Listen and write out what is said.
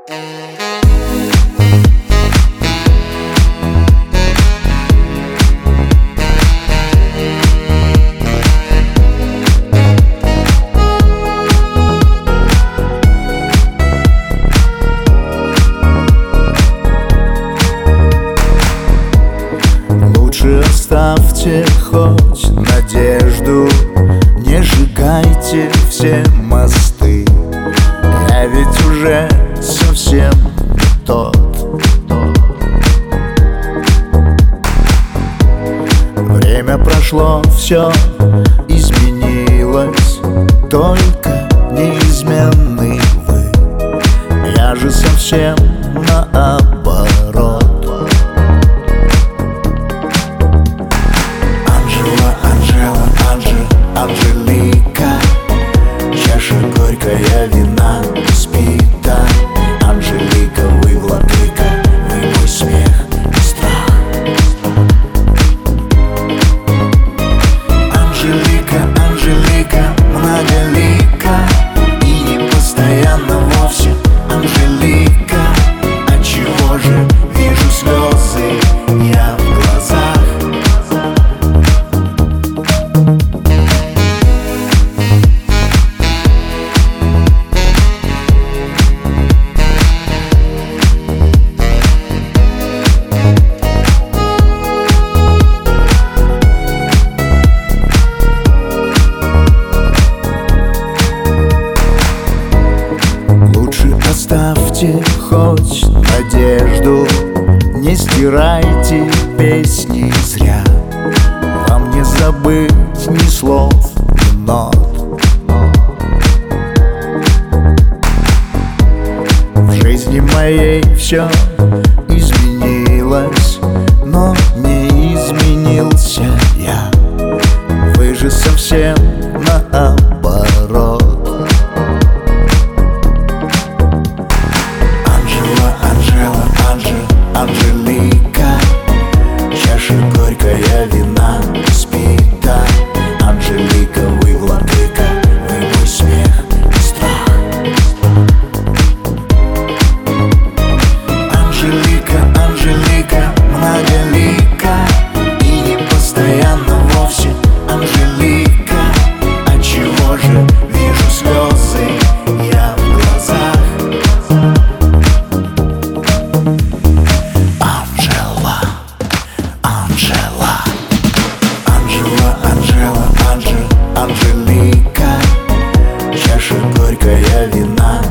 Лучше оставьте хоть надежду, не сжигайте все мосты. Я ведь уже совсем не тот. Время прошло, все изменилось, только неизменны вы. Я же совсем наоборот. Анжелика, чаша горькая вина спита. Анжелика, вы владыка, вы мой смех и страх. Анжелика, Анжелика, многолика и не постоянно вовсе. Анжелика, отчего же вижу слезы я в глазах? Оставьте хоть надежду, не стирайте песни зря. Вам не забыть ни слов, ни нот. В жизни моей все изменилось, но не изменился я. Вы же совсем наоборот. Анжелика, чаша горькая вина спита. Анжелика, вы владыка, вы мой смех и страх. Анжелика, Анжелика, многолика и не постоянно вовсе. Анжелика, отчего же вижу слезы я в глазах? Анжелика, чаша горькая вина